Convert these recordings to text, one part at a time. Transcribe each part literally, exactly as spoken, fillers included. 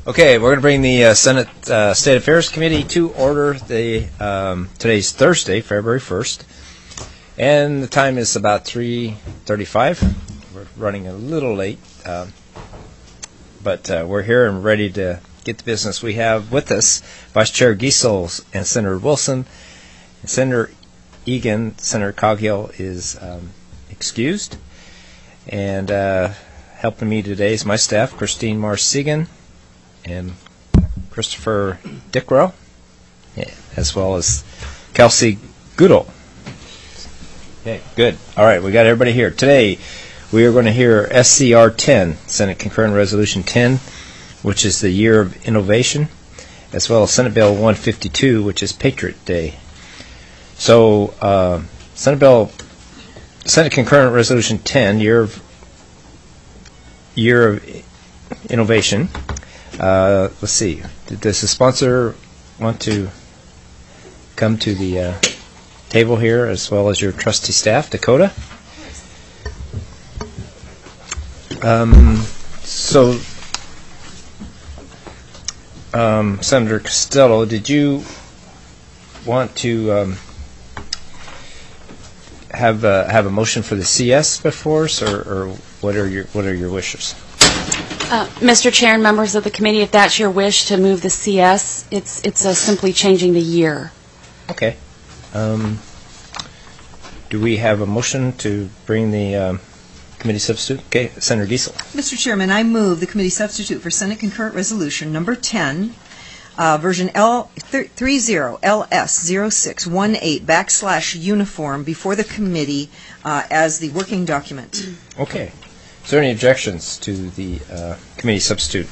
Okay, we're going to bring the uh, Senate uh, State Affairs Committee to order. The um, today's Thursday, February first, and the time is about three thirty-five. We're running a little late, uh, but uh, we're here and ready to get to business. We have with us Vice Chair Giessel and Senator Wilson. And Senator Egan, Senator Coghill is um, excused, and uh, helping me today is my staff, Christine Marsegan and Christopher Dickrow, yeah, as well as Kelsey Goodall. Okay, good. All right, we got everybody here. Today, we are going to hear S C R ten, Senate Concurrent Resolution ten, which is the Year of Innovation, as well as Senate Bill one fifty-two, which is Patriot Day. So, uh, Senate Bill, Senate Concurrent Resolution ten, Year of Year of Innovation. Uh, let's see. Does the sponsor want to come to the uh, table here, as well as your trustee staff, Dakota? Um, so, um, Senator Costello, did you want to um, have uh, have a motion for the C S before us, or, or what are your what are your wishes? Uh, Mister Chair and members of the committee, if that's your wish to move the C S, it's it's uh, simply changing the year. Okay. Um, do we have a motion to bring the um, committee substitute? Okay, Senator Giessel. Mister Chairman, I move the committee substitute for Senate Concurrent Resolution number ten, uh, version L thirty L S zero six one eight backslash uniform before the committee uh, as the working document. Okay. Is there any objections to the uh, committee substitute?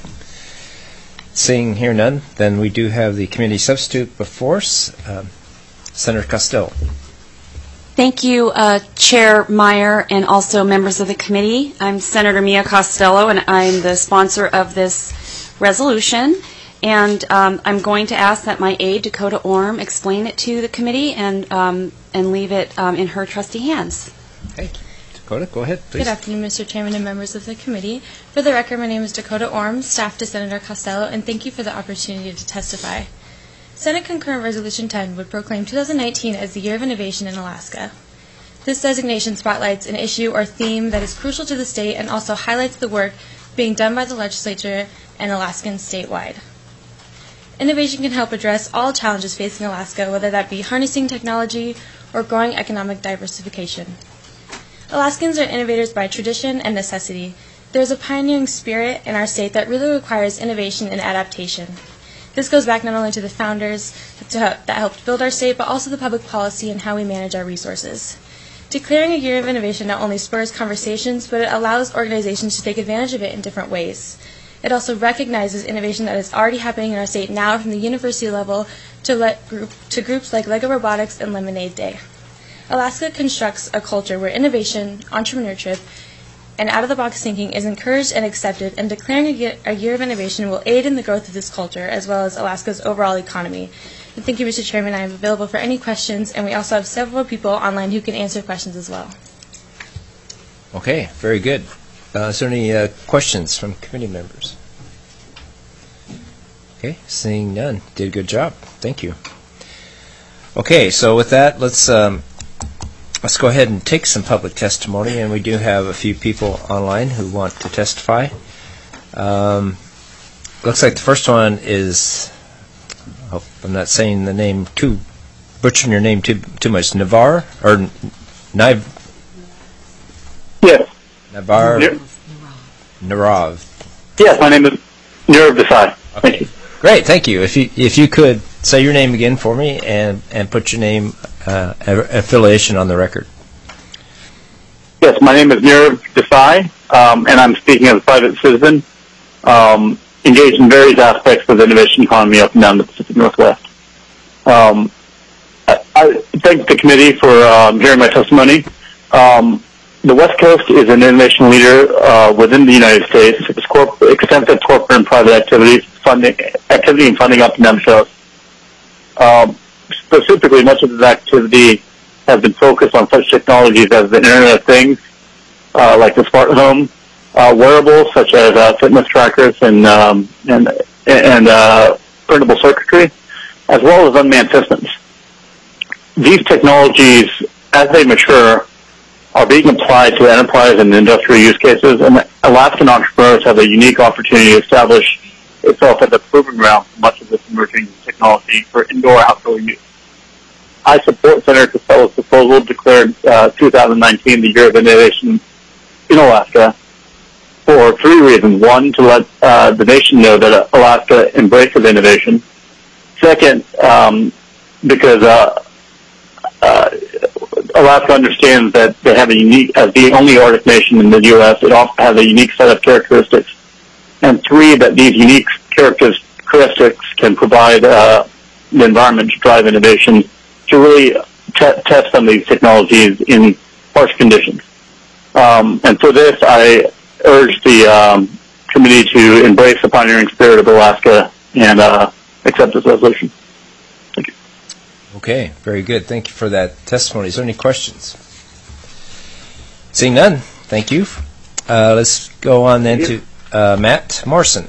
Seeing here none, then we do have the committee substitute before us. Uh, Senator Costello. Thank you, uh, Chair Meyer, and also members of the committee. I'm Senator Mia Costello, and I'm the sponsor of this resolution. And um, I'm going to ask that my aide, Dakota Orm, explain it to the committee and um, and leave it um, in her trusty hands. Okay. Dakota, go ahead, please. Good afternoon, Mister Chairman and members of the committee. For the record, my name is Dakota Orm, staff to Senator Costello, and thank you for the opportunity to testify. Senate Concurrent Resolution ten would proclaim two thousand nineteen as the Year of Innovation in Alaska. This designation spotlights an issue or theme that is crucial to the state and also highlights the work being done by the legislature and Alaskans statewide. Innovation can help address all challenges facing Alaska, whether that be harnessing technology or growing economic diversification. Alaskans are innovators by tradition and necessity. There is a pioneering spirit in our state that really requires innovation and adaptation. This goes back not only to the founders to, that helped build our state, but also the public policy and how we manage our resources. Declaring a year of innovation not only spurs conversations, but it allows organizations to take advantage of it in different ways. It also recognizes innovation that is already happening in our state now, from the university level to, let group, to groups like Lego Robotics and Lemonade Day. Alaska constructs a culture where innovation, entrepreneurship, and out-of-the-box thinking is encouraged and accepted, and declaring a year, a year of innovation will aid in the growth of this culture, as well as Alaska's overall economy. And thank you, Mister Chairman. I am available for any questions, and we also have several people online who can answer questions as well. Okay, very good. Uh, is there any uh, questions from committee members? Okay, seeing none. Did a good job. Thank you. Okay, so with that, let's um, let's go ahead and take some public testimony, and we do have a few people online who want to testify. Um, looks like the first one is, I hope I'm not saying the name too, butchering your name too too much, Navar, or Niv? Yes. Navar? Nir- Narav. Yes, my name is Nirav Desai. Okay. Thank you. Great, thank you. If you if you could say your name again for me and, and put your name uh, affiliation on the record. Yes, my name is Nirav Desai, um, and I'm speaking as a private citizen, um, engaged in various aspects of the innovation economy up and down the Pacific Northwest. Um, I, I thank the committee for um, hearing my testimony. Um, the West Coast is an innovation leader uh, within the United States. It's corp- extensive corporate and private activities, funding, activity and funding up and down the coast. Um, specifically, much of this activity has been focused on such technologies as the Internet of Things, uh, like the smart home, uh, wearables such as uh, fitness trackers and um, and and uh, printable circuitry, as well as unmanned systems. These technologies, as they mature, are being applied to enterprise and industrial use cases, and Alaskan entrepreneurs have a unique opportunity to establish itself as a proving ground for much of this emerging technology for indoor-outdoor use. I support Senator Costello's proposal to declare uh, two thousand nineteen the Year of Innovation in Alaska for three reasons. One, to let uh, the nation know that Alaska embraces innovation. Second, um, because uh, uh, Alaska understands that they have a unique, as the only Arctic nation in the U S, it also has a unique set of characteristics. And three, that these unique characteristics can provide uh, the environment to drive innovation to really t- test some of these technologies in harsh conditions. Um, and for this, I urge the um, committee to embrace the pioneering spirit of Alaska and uh, accept this resolution. Thank you. Okay, very good. Thank you for that testimony. Is there any questions? Seeing none, thank you. Uh, let's go on then to uh, Matt Morrison.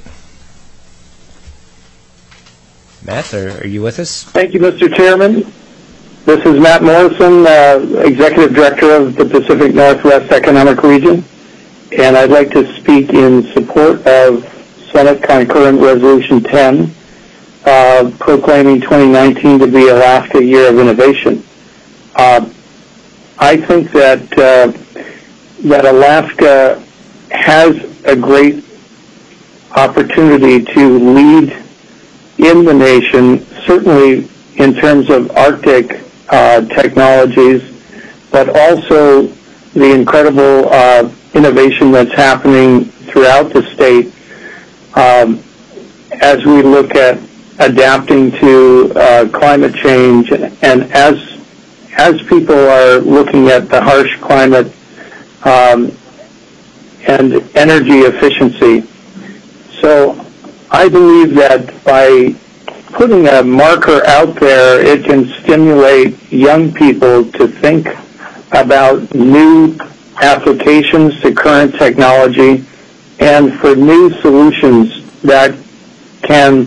Matt, are, are you with us? Thank you, Mister Chairman. This is Matt Morrison, uh, Executive Director of the Pacific Northwest Economic Region, and I'd like to speak in support of Senate Concurrent Resolution ten, uh, proclaiming twenty nineteen to be Alaska Year of Innovation. Uh, I think that uh, that Alaska has a great opportunity to lead in the nation, certainly in terms of Arctic uh, technologies, but also the incredible uh, innovation that's happening throughout the state um, as we look at adapting to uh, climate change, and as as people are looking at the harsh climate um, and energy efficiency. So I believe that by putting a marker out there, it can stimulate young people to think about new applications to current technology and for new solutions that can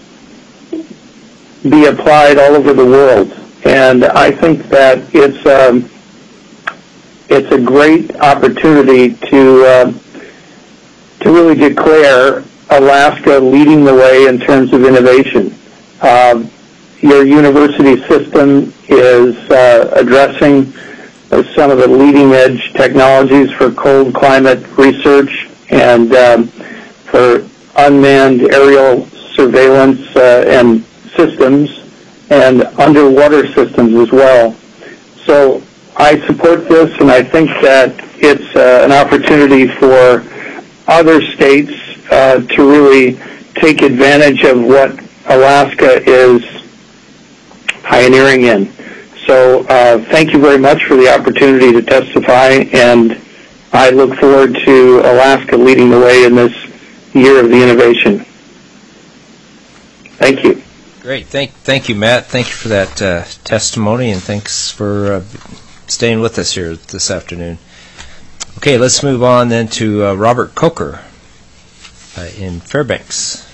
be applied all over the world. And I think that it's um, it's a great opportunity to uh, to really declare Alaska leading the way in terms of innovation. Uh, your university system is uh, addressing uh, some of the leading-edge technologies for cold climate research and um, for unmanned aerial surveillance uh, and systems and underwater systems as well. So I support this, and I think that it's uh, an opportunity for other states uh, to really take advantage of what Alaska is pioneering in. So uh, thank you very much for the opportunity to testify, and I look forward to Alaska leading the way in this Year of the Innovation. Thank you. Great. Thank thank you, Matt. Thank you for that uh, testimony, and thanks for uh, staying with us here this afternoon. Okay, let's move on then to uh, Robert Coker uh, in Fairbanks.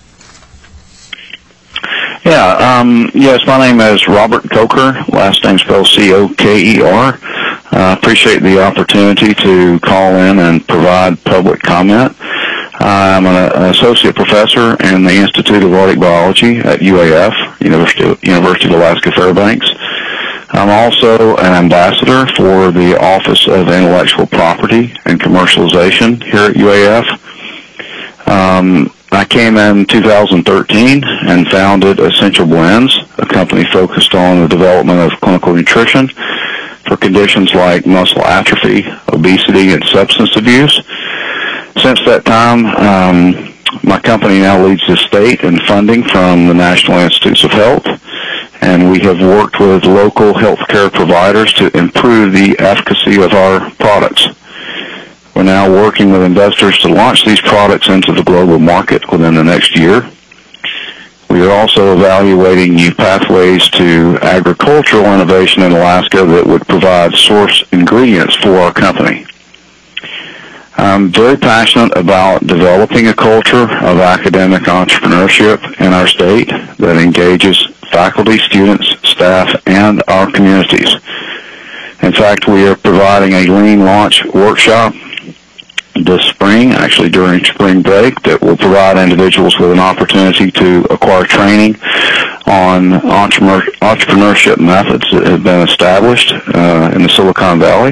Yeah, um, yes, my name is Robert Coker, last name spelled C O K E R. I uh, appreciate the opportunity to call in and provide public comment. I'm an, an associate professor in the Institute of Arctic Biology at U A F, University, University of Alaska Fairbanks. I'm also an ambassador for the Office of Intellectual Property and Commercialization here at U A F. Um, I came in two thousand thirteen and founded Essential Blends, a company focused on the development of clinical nutrition for conditions like muscle atrophy, obesity, and substance abuse. Since that time, um, my company now leads the state in funding from the National Institutes of Health, and we have worked with local healthcare providers to improve the efficacy of our products. We're now working with investors to launch these products into the global market within the next year. We are also evaluating new pathways to agricultural innovation in Alaska that would provide source ingredients for our company. I'm very passionate about developing a culture of academic entrepreneurship in our state that engages faculty, students, staff, and our communities. In fact, we are providing a lean launch workshop this spring, actually during spring break, that will provide individuals with an opportunity to acquire training on entrepreneur, entrepreneurship methods that have been established uh, in the Silicon Valley.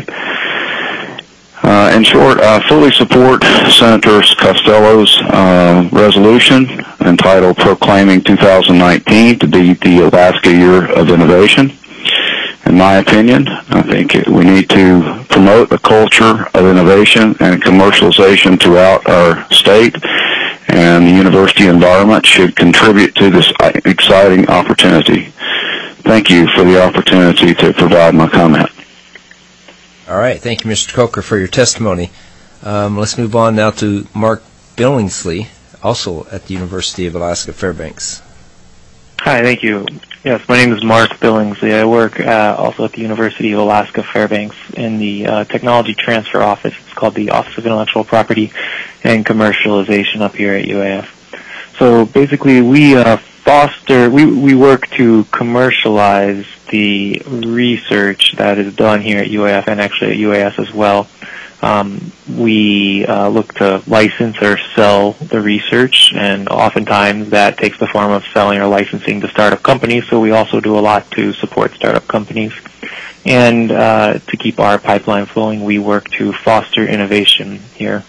Uh, in short, I fully support Senator Costello's uh, resolution entitled Proclaiming two thousand nineteen to be the Alaska Year of Innovation. In my opinion, I think we need to promote a culture of innovation and commercialization throughout our state, and the university environment should contribute to this exciting opportunity. Thank you for the opportunity to provide my comment. All right. Thank you, Mister Coker, for your testimony. Um, let's move on now to Mark Billingsley, also at the University of Alaska Fairbanks. Hi, thank you. Yes, my name is Mark Billingsley. I work uh, also at the University of Alaska Fairbanks in the uh, Technology Transfer Office. It's called the Office of Intellectual Property and Commercialization up here at U A F. So basically, we uh, foster, we, we work to commercialize the research that is done here at U A F and actually at U A S as well. Um, we uh, look to license or sell the research, and oftentimes that takes the form of selling or licensing to startup companies, so we also do a lot to support startup companies. And uh, to keep our pipeline flowing, we work to foster innovation here.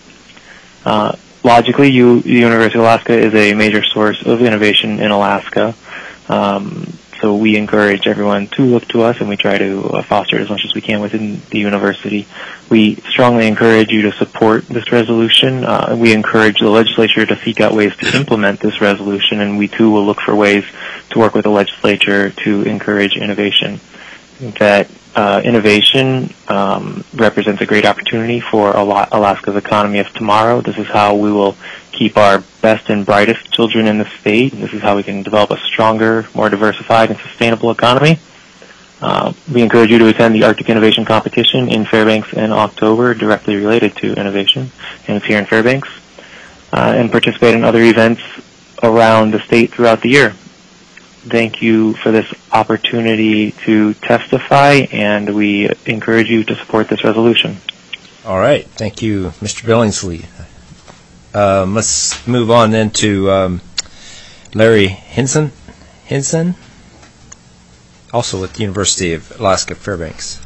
Uh, logically, U- the University of Alaska is a major source of innovation in Alaska. Um, So we encourage everyone to look to us, and we try to uh, foster it as much as we can within the university. We strongly encourage you to support this resolution. Uh, we encourage the legislature to seek out ways to implement this resolution, and we too will look for ways to work with the legislature to encourage innovation. That uh, innovation um, represents a great opportunity for Alaska's economy of tomorrow. This is how we will keep our best and brightest children in the state. This is how we can develop a stronger, more diversified, and sustainable economy. Uh, we encourage you to attend the Arctic Innovation Competition in Fairbanks in October, directly related to innovation, and it's here in Fairbanks, uh, and participate in other events around the state throughout the year. Thank you for this opportunity to testify, and we encourage you to support this resolution. All right. Thank you, Mister Billingsley. Um, let's move on then to um, Larry Hinson, Hinson, also at the University of Alaska Fairbanks.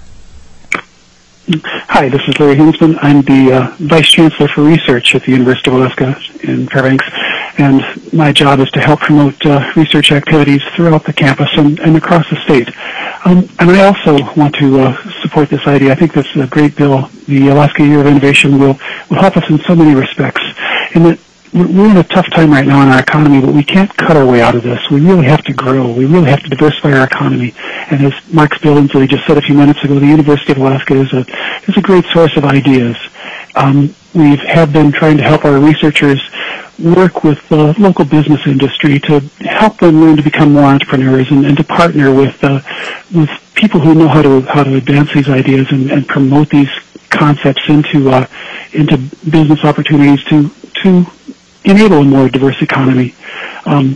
Hi, this is Larry Hinson. I'm the uh, Vice Chancellor for Research at the University of Alaska in Fairbanks, and my job is to help promote uh, research activities throughout the campus and, and across the state. Um, and I also want to uh, support this idea. I think this is a great bill. The Alaska Year of Innovation will, will help us in so many respects. In that we're in a tough time right now in our economy, but we can't cut our way out of this. We really have to grow. We really have to diversify our economy. And as Mark Billingsley just said a few minutes ago, the University of Alaska is a is a great source of ideas. Um, we have been trying to help our researchers work with the local business industry to help them learn to become more entrepreneurs and, and to partner with uh, with people who know how to how to advance these ideas and, and promote these concepts into uh, into business opportunities to to enable a more diverse economy. Um,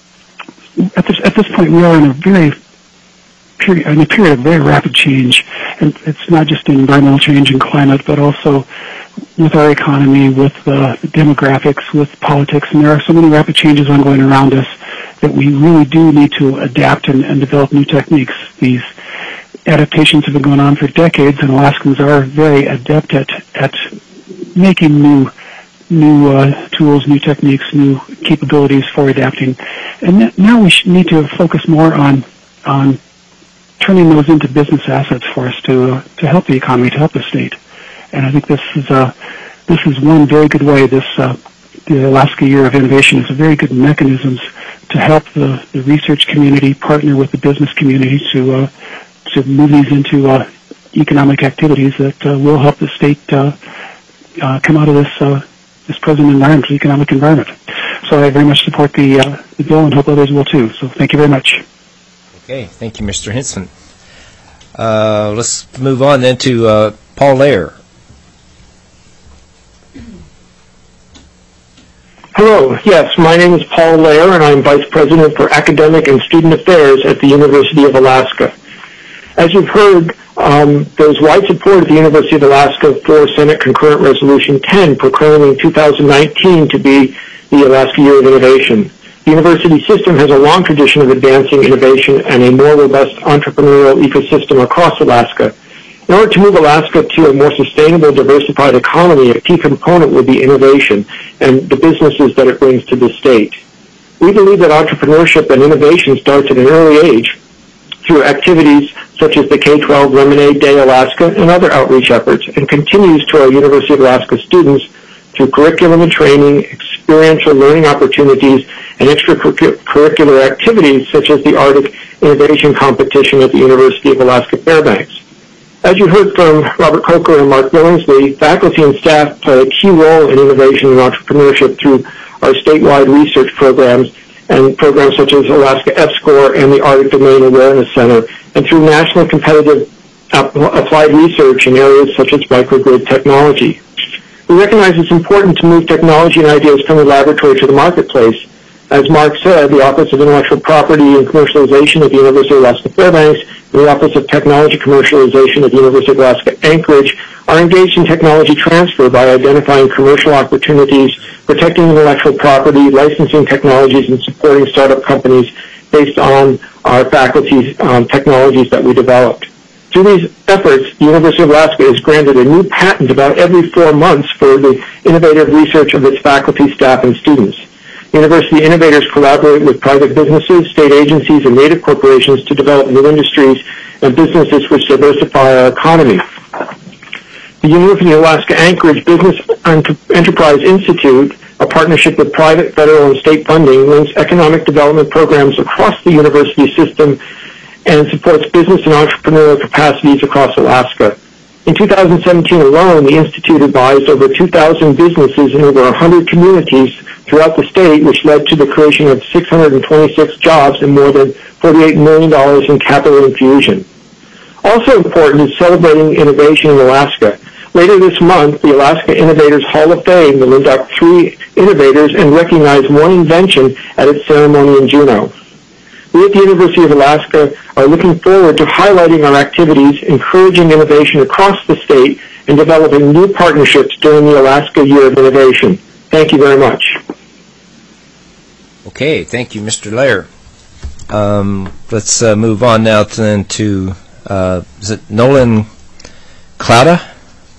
at this at this point, we are in a very period in a period of very rapid change, and it's not just environmental change and climate, but also with our economy, with uh, demographics, with politics, and there are so many rapid changes ongoing around us that we really do need to adapt and, and develop new techniques. These adaptations have been going on for decades, and Alaskans are very adept at at making new new uh, tools, new techniques, new capabilities for adapting. And now we should need to focus more on on turning those into business assets for us to uh, to help the economy, to help the state. And I think this is uh, this is one very good way. This uh, the Alaska Year of Innovation is a very good mechanisms to help the, the research community partner with the business community to uh, to move these into uh, economic activities that uh, will help the state uh, uh, come out of this uh, this present environment, economic environment. So I very much support the uh, the bill and hope others will too. So thank you very much. Okay, thank you, Mister Hinson. Uh, let's move on then to uh, Paul Lair. Hello, yes, my name is Paul Lair, and I'm Vice President for Academic and Student Affairs at the University of Alaska. As you've heard, um, there's wide support at the University of Alaska for Senate Concurrent Resolution ten, proclaiming two thousand nineteen to be the Alaska Year of Innovation. The university system has a long tradition of advancing innovation and a more robust entrepreneurial ecosystem across Alaska. In order to move Alaska to a more sustainable, diversified economy, a key component would be innovation and the businesses that it brings to the state. We believe that entrepreneurship and innovation starts at an early age through activities such as the K twelve Lemonade Day Alaska and other outreach efforts, and continues to our University of Alaska students through curriculum and training, experiential learning opportunities, and extracurricular activities such as the Arctic Innovation Competition at the University of Alaska Fairbanks. As you heard from Robert Coker and Mark Billingsley, faculty and staff play a key role in innovation and entrepreneurship through our statewide research programs and programs such as Alaska F-SCORE and the Arctic Domain Awareness Center, and through national competitive applied research in areas such as microgrid technology. We recognize it's important to move technology and ideas from the laboratory to the marketplace. As Mark said, the Office of Intellectual Property and Commercialization at the University of Alaska Fairbanks and the Office of Technology Commercialization at the University of Alaska Anchorage are engaged in technology transfer by identifying commercial opportunities, protecting intellectual property, licensing technologies, and supporting startup companies based on our faculty's um, technologies that we developed. Through these efforts, the University of Alaska is granted a new patent about every four months for the innovative research of its faculty, staff, and students. University innovators collaborate with private businesses, state agencies, and native corporations to develop new industries and businesses which diversify our economy. The University of Alaska Anchorage Business Enterprise Institute, a partnership with private, federal, and state funding, links economic development programs across the university system and supports business and entrepreneurial capacities across Alaska. In two thousand seventeen alone, the Institute advised over two thousand businesses in over one hundred communities throughout the state, which led to the creation of six hundred twenty-six jobs and more than forty-eight million dollars in capital infusion. Also important is celebrating innovation in Alaska. Later this month, the Alaska Innovators Hall of Fame will induct three innovators and recognize one invention at its ceremony in Juneau. We at the University of Alaska are looking forward to highlighting our activities, encouraging innovation across the state, and developing new partnerships during the Alaska Year of Innovation. Thank you very much. Okay, thank you, Mister Lair. Um, let's uh, move on now to, then to uh, is it Nolan Clouda?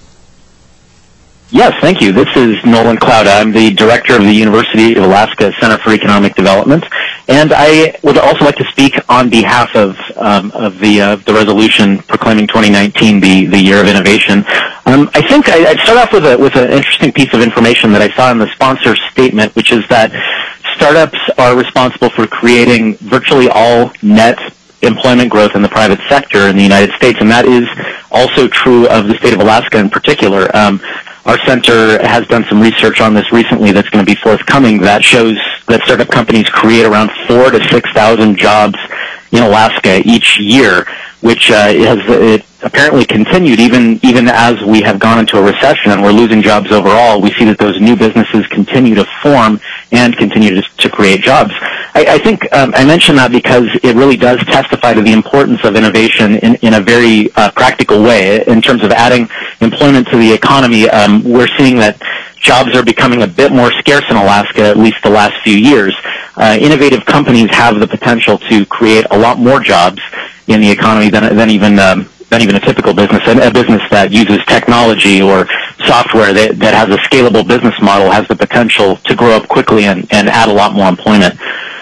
Yes, thank you. This is Nolan Clouda. I'm the director of the University of Alaska Center for Economic Development, and I would also like to speak on behalf of um, of the uh, the resolution proclaiming twenty nineteen the the year of innovation. Um, I think I, I'd start off with a with an interesting piece of information that I saw in the sponsor statement, which is that startups are responsible for creating virtually all net employment growth in the private sector in the United States, and that is also true of the state of Alaska in particular. Um, Our center has done some research on this recently that's going to be forthcoming that shows that startup companies create around four to six thousand jobs in Alaska each year, which uh, has it apparently continued even even as we have gone into a recession and we're losing jobs overall. We see that those new businesses continue to form and continue to, to create jobs. I, I think um, I mention that because it really does testify to the importance of innovation in, in a very uh, practical way. In terms of adding employment to the economy, um, we're seeing that jobs are becoming a bit more scarce in Alaska, at least the last few years. Uh, innovative companies have the potential to create a lot more jobs in the economy than, than even um, than even a typical business. A business that uses technology or software that, that has a scalable business model has the potential to grow up quickly and, and add a lot more employment.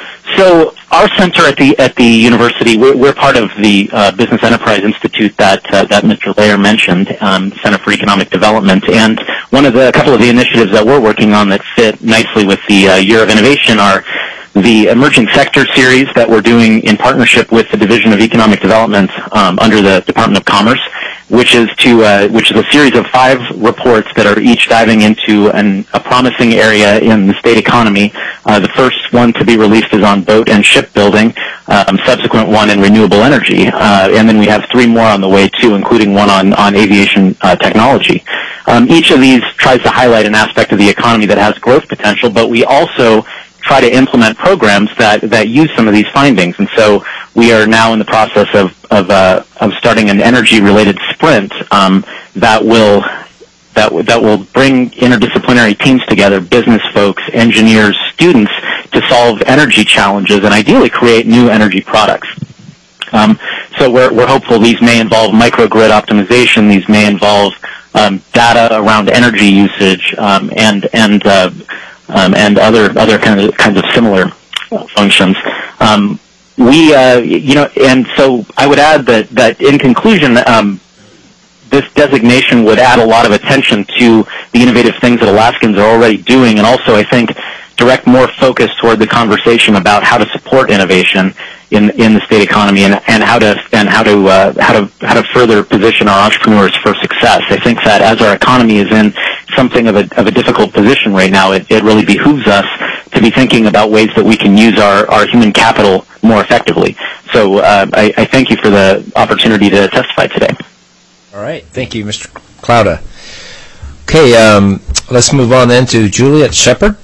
So our center at the at the university, we're, we're part of the uh, Business Enterprise Institute that uh, that Mister Lair mentioned, um, Center for Economic Development, and one of the a couple of the initiatives that we're working on that fit nicely with the uh, Year of Innovation are the Emerging Sector Series that we're doing in partnership with the Division of Economic Development um, under the Department of Commerce, which is to uh, which is a series of five reports that are each diving into an, a promising area in the state economy. Uh, the first one to be released is on boat and shipbuilding, um, subsequent one in renewable energy, uh, and then we have three more on the way too, including one on, on aviation uh, technology. Um, each of these tries to highlight an aspect of the economy that has growth potential, but we also try to implement programs that, that use some of these findings. And so we are now in the process of, of, uh, of starting an energy-related sprint um, that will that, w- that will bring interdisciplinary teams together, business folks, engineers, students, to solve energy challenges and ideally create new energy products. Um, so we're, we're hopeful these may involve microgrid optimization, these may involve um, data around energy usage, um, and and uh, um, and other other kinds of, kinds of similar functions. Um, we, uh, you know, and so I would add that that in conclusion, um, this designation would add a lot of attention to the innovative things that Alaskans are already doing, and also I think direct more focus toward the conversation about how to support innovation in in the state economy and, and how to and how to uh, how to how to further position our entrepreneurs for success. I think that as our economy is in something of a of a difficult position right now, it, it really behooves us to be thinking about ways that we can use our, our human capital more effectively. So uh, I, I thank you for the opportunity to testify today. All right, thank you, Mister Clouda. Okay, um, let's move on then to Juliet Shepard.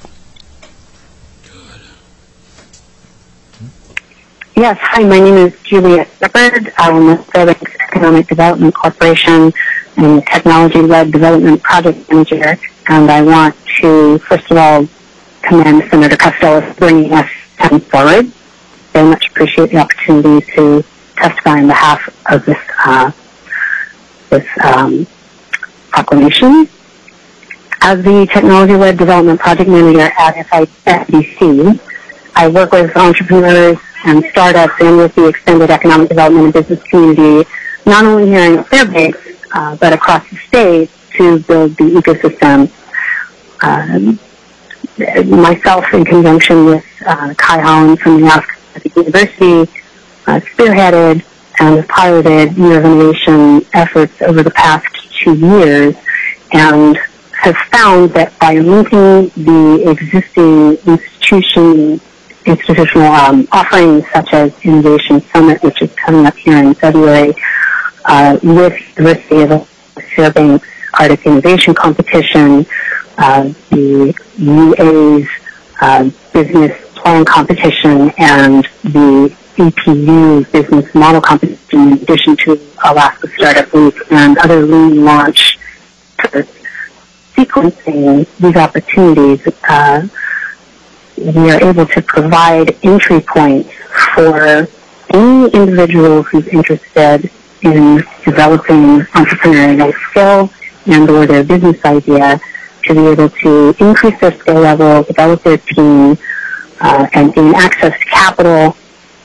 Yes, hi, my name is Juliet Shepard. I'm with Fairbanks Economic Development Corporation and Technology-Led Development Project Manager, and I want to, first of all, commend Senator Costello for bringing S ten forward. Very much appreciate the opportunity to testify on behalf of this, uh, this um, proclamation. As the Technology-Led Development Project Manager at F D C, I work with entrepreneurs and startups and with the extended economic development and business community, not only here in Fairbanks, uh, but across the state to build the ecosystem. Um, myself, in conjunction with uh, Kai Holland from the Alaska University, uh, spearheaded and piloted Year of Innovation efforts over the past two years and have found that by linking the existing institution institutional um, offerings such as Innovation Summit, which is coming up here in February, uh, with the University of Fairbanks Arctic Innovation Competition, uh, the U A's uh, Business Plan Competition, and the E P U Business Model Competition, in addition to Alaska Startup Week and other lean launch efforts. Sequencing these opportunities, uh, we are able to provide entry points for any individual who's interested in developing entrepreneurial skill and or their business idea to be able to increase their skill level, develop their team, uh, and gain access to capital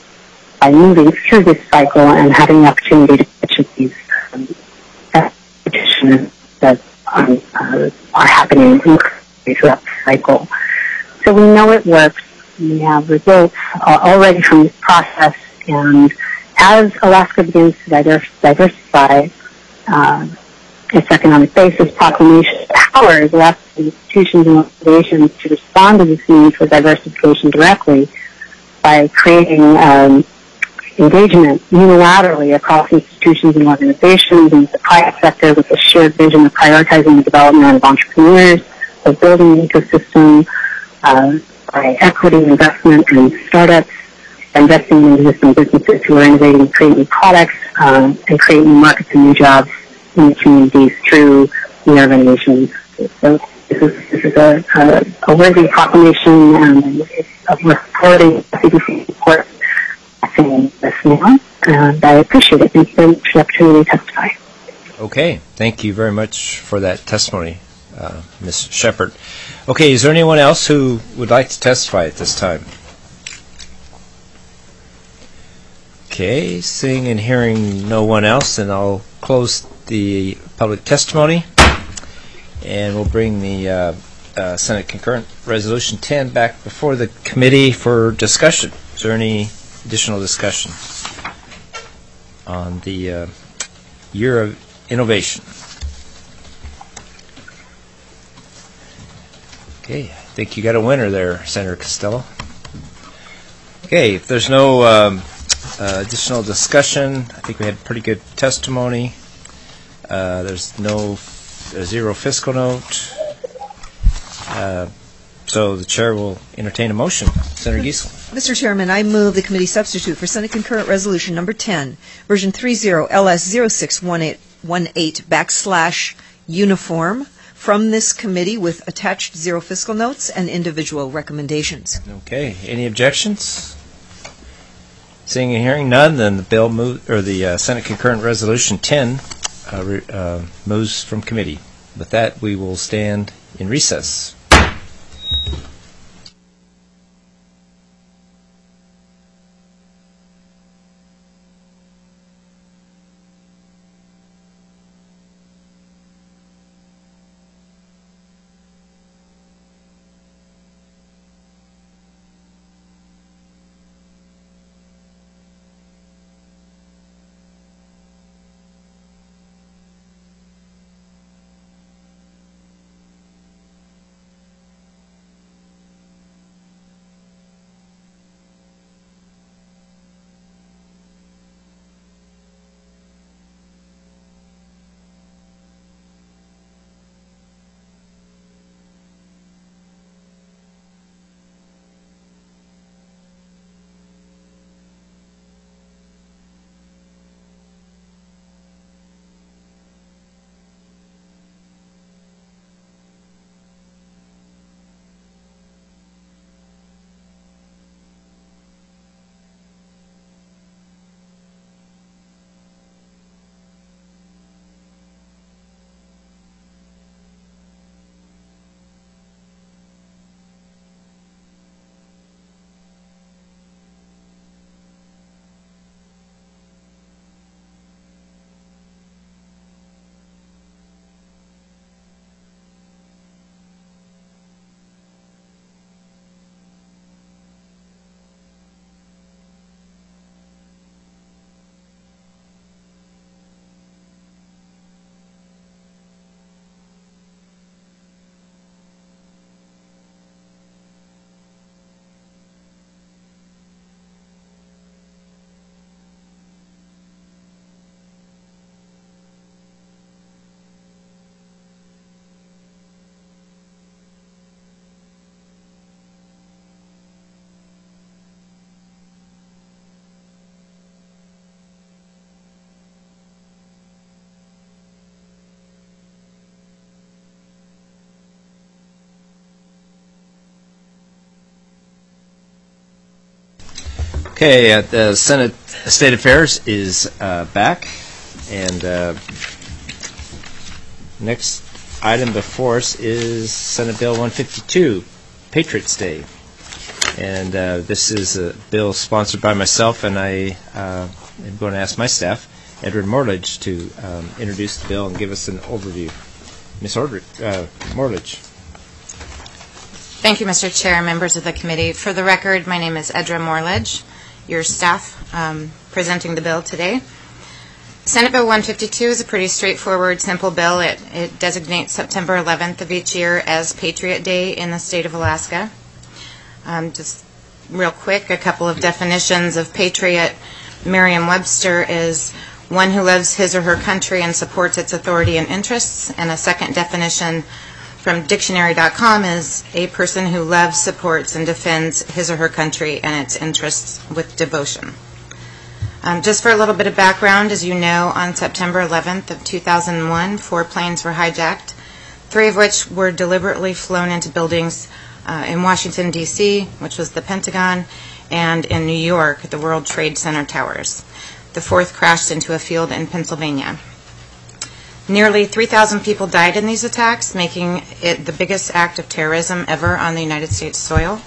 by moving through this cycle and having the opportunity to pitch these um, competitions that um, uh, are happening throughout the cycle. So we know it works. We have results uh, already from this process, and as Alaska begins to divers- diversify uh, its economic base, this proclamation empowers Alaska institutions and organizations to respond to this need for diversification directly by creating um, engagement unilaterally across institutions and organizations in the private sector with a shared vision of prioritizing the development of entrepreneurs, of building an ecosystem, Uh, by equity investment in startups, investing in existing businesses who are innovating, creating new products, um, and creating new markets and new jobs in the communities through Year of Innovation. So this is, this is a, a, a worthy proclamation, and it's we're supporting C D C support saying this now, and I appreciate it. Thank you very much for the opportunity to testify. Okay, thank you very much for that testimony, uh, Miz Shepard. Okay, is there anyone else who would like to testify at this time? Okay, seeing and hearing no one else, then I'll close the public testimony, and we'll bring the uh, uh, Senate Concurrent Resolution ten back before the committee for discussion. Is there any additional discussion on the uh, Year of Innovation? Okay, I think you got a winner there, Senator Costello. Okay, if there's no um, uh, additional discussion, I think we had pretty good testimony. Uh, there's no a zero fiscal note. Uh, So the chair will entertain a motion. Senator Giesel. Mister Chairman, I move the committee substitute for Senate Concurrent Resolution Number ten, version thirty L S zero six one eight backslash uniform from this committee with attached zero fiscal notes and individual recommendations. Okay. Any objections? Seeing and hearing none, then the bill move, or the uh, Senate Concurrent Resolution ten uh, re, uh, moves from committee. With that, we will stand in recess. Okay, uh, the Senate State Affairs is uh, back, and uh, next item before us is Senate Bill one fifty-two, Patriots Day. And uh, this is a bill sponsored by myself, and I uh, am going to ask my staff, Edward Morledge, to um, introduce the bill and give us an overview. Miz Ordrich, uh, Morledge. Thank you, Mister Chair, members of the committee. For the record, my name is Edra Morledge, your staff um, presenting the bill today. Senate Bill one fifty-two is a pretty straightforward, simple bill. It, it designates September eleventh of each year as Patriot Day in the state of Alaska. Um, just real quick, a couple of definitions of patriot. Merriam-Webster is one who loves his or her country and supports its authority and interests. And a second definition from dictionary dot com is a person who loves, supports, and defends his or her country and its interests with devotion. Um, just for a little bit of background, as you know, on September eleventh of two thousand one, four planes were hijacked, three of which were deliberately flown into buildings uh, in Washington, D C, which was the Pentagon, and in New York, the World Trade Center towers. The fourth crashed into a field in Pennsylvania. Nearly three thousand people died in these attacks, making it the biggest act of terrorism ever on the United States soil.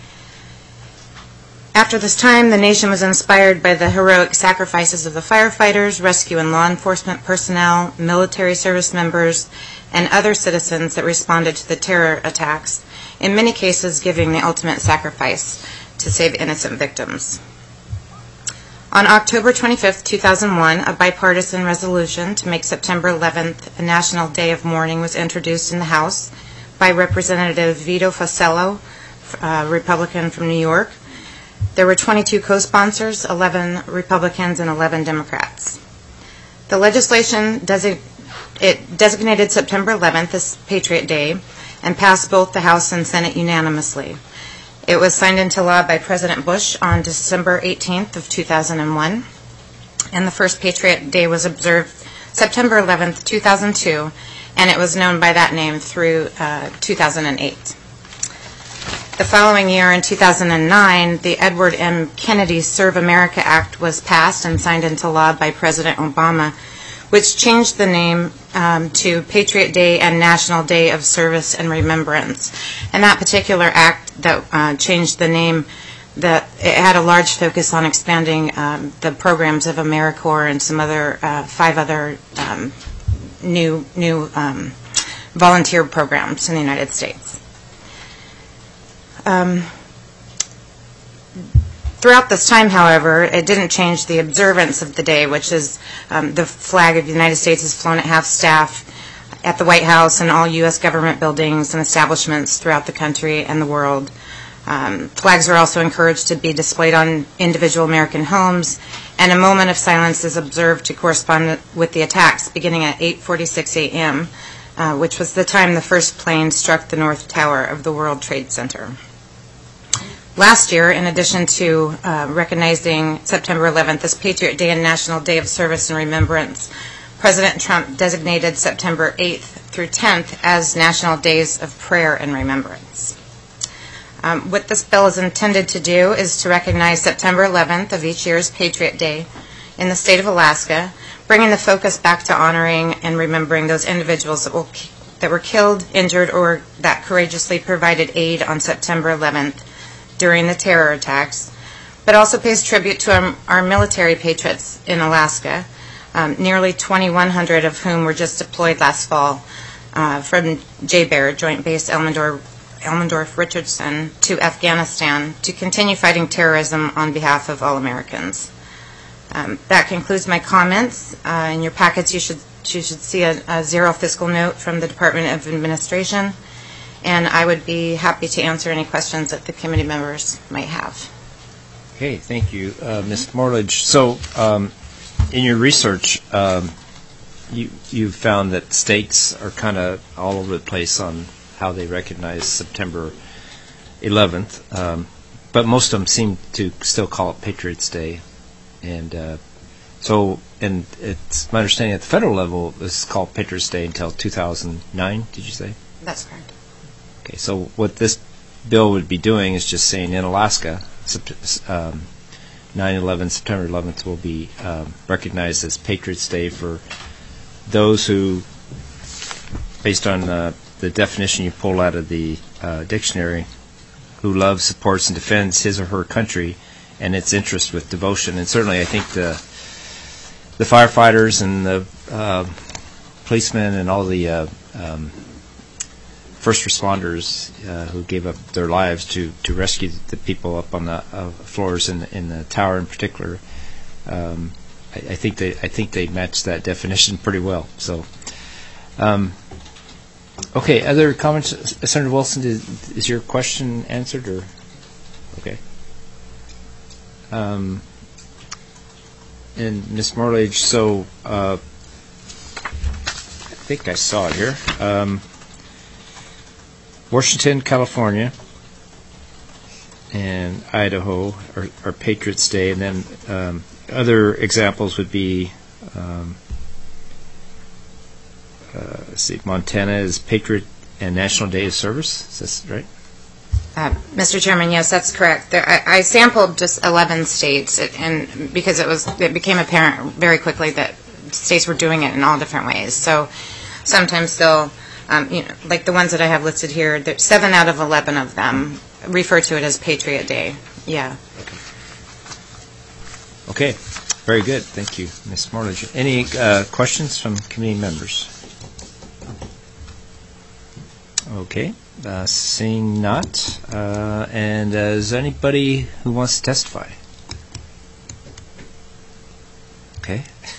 After this time, the nation was inspired by the heroic sacrifices of the firefighters, rescue and law enforcement personnel, military service members, and other citizens that responded to the terror attacks, in many cases giving the ultimate sacrifice to save innocent victims. On October twenty-fifth, two thousand one, a bipartisan resolution to make September eleventh a National Day of Mourning was introduced in the House by Representative Vito Fossella, a Republican from New York. There were twenty-two co-sponsors, eleven Republicans and eleven Democrats. The legislation desi- it designated September eleventh as Patriot Day and passed both the House and Senate unanimously. It was signed into law by President Bush on December eighteenth of two thousand one, and the first Patriot Day was observed September eleventh, two thousand two, and it was known by that name through uh, two thousand eight. The following year, in two thousand nine, the Edward M. Kennedy Serve America Act was passed and signed into law by President Obama, which changed the name um, to Patriot Day and National Day of Service and Remembrance. And that particular act that uh, changed the name, that it had a large focus on expanding um, the programs of AmeriCorps and some other uh, five other um, new new um, volunteer programs in the United States. Um, throughout this time, however, it didn't change the observance of the day, which is um, the flag of the United States is flown at half-staff at the White House and all U S government buildings and establishments throughout the country and the world. Um, flags are also encouraged to be displayed on individual American homes, and a moment of silence is observed to correspond with the attacks beginning at eight forty-six a m, uh, which was the time the first plane struck the North Tower of the World Trade Center. Last year, in addition to uh, recognizing September eleventh as Patriot Day and National Day of Service and Remembrance, President Trump designated September eighth through tenth as National Days of Prayer and Remembrance. Um, what this bill is intended to do is to recognize September eleventh of each year's Patriot Day in the state of Alaska, bringing the focus back to honoring and remembering those individuals that, will, that were killed, injured, or that courageously provided aid on September eleventh during the terror attacks, but also pays tribute to our, our military patriots in Alaska, um, nearly twenty-one hundred of whom were just deployed last fall uh, from J BEAR, Joint Base Elmendorf, Elmendorf-Richardson, to Afghanistan to continue fighting terrorism on behalf of all Americans. Um, that concludes my comments. Uh, in your packets, you should you should see a, a zero fiscal note from the Department of Administration, and I would be happy to answer any questions that the committee members might have. Okay, thank you, uh, Miz Morledge. So, um, in your research, um, you you found that states are kind of all over the place on how they recognize September eleventh, um, but most of them seem to still call it Patriots Day, and uh, so and it's my understanding at the federal level this is called Patriots Day until two thousand nine. Did you say? That's correct. Okay, so what this bill would be doing is just saying in Alaska, um, nine eleven, September eleventh will be um, recognized as Patriots Day for those who, based on uh, the definition you pull out of the uh, dictionary, who loves, supports, and defends his or her country and its interest with devotion. And certainly I think the the firefighters and the uh, policemen and all the uh, um, first responders uh, who gave up their lives to, to rescue the people up on the uh, floors in in the tower in particular, um, I, I think they I think they match that definition pretty well. So, um, okay, other comments, Senator Wilson? Is, is your question answered or okay? Um, and Miz Morledge, so uh, I think I saw it here. Um, Washington, California, and Idaho are, are Patriots Day, and then um, other examples would be, um, uh, let's see, Montana is Patriot and National Day of Service. Is this right? Uh, Mister Chairman, yes, that's correct. There, I, I sampled just eleven states, and because it was, it became apparent very quickly that states were doing it in all different ways. So sometimes they'll, um, you know, like the ones that I have listed here, there, seven out of eleven of them refer to it as Patriot Day. Yeah. Okay. Very good. Thank you, Miz Morledge. Any uh, questions from committee members? Okay. Uh, seeing not, uh, and uh, is there anybody who wants to testify? Okay.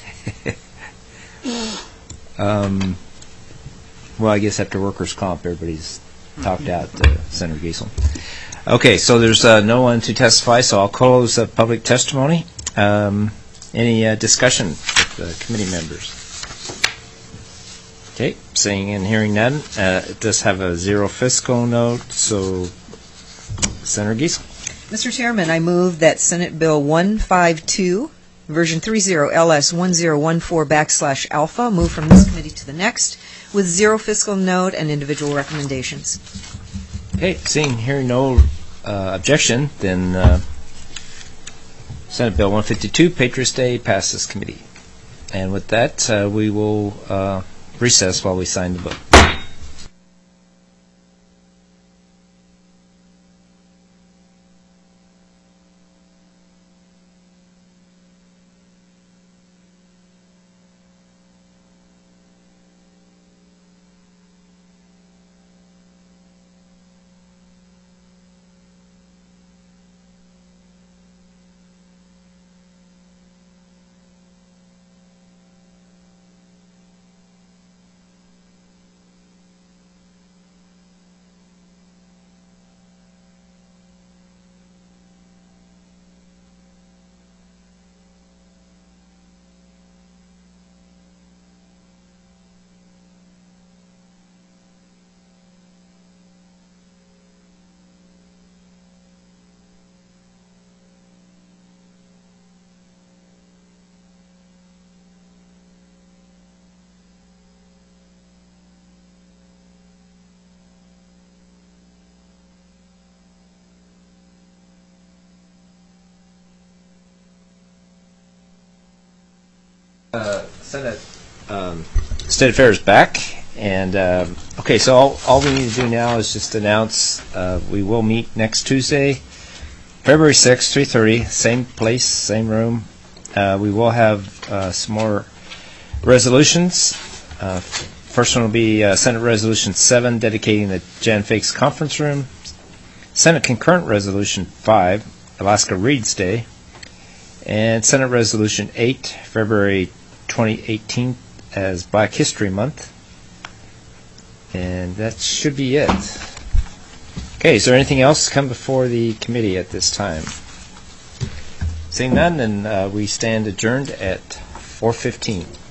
um, well, I guess after workers' comp, everybody's talked out, uh, Senator Giesel. Okay, so there's uh, no one to testify, so I'll close uh, public testimony. Um, any uh, discussion with the committee members? Okay, seeing and hearing none. Uh, it does have a zero fiscal note, so Senator Giesel. Mister Chairman, I move that Senate Bill one fifty-two, version thirty L S one zero one four backslash alpha, move from this committee to the next with zero fiscal note and individual recommendations. Okay, seeing and hearing no uh, objection, then uh, Senate Bill one fifty-two, Patriots Day, passes committee. And with that, uh, we will uh, recess while we sign the book. Uh, Senate um, State Affairs back, and um, okay, so all, all we need to do now is just announce uh, we will meet next Tuesday, February sixth, three thirty, same place, same room. Uh, we will have uh, some more resolutions. Uh, first one will be uh, Senate Resolution seven, dedicating the Jan Fakes Conference Room. Senate Concurrent Resolution five, Alaska Reads Day. And Senate Resolution eight, February twenty eighteen, as Black History Month. And that should be it. Okay, is there anything else to come before the committee at this time? Seeing none, then uh, we stand adjourned at four fifteen.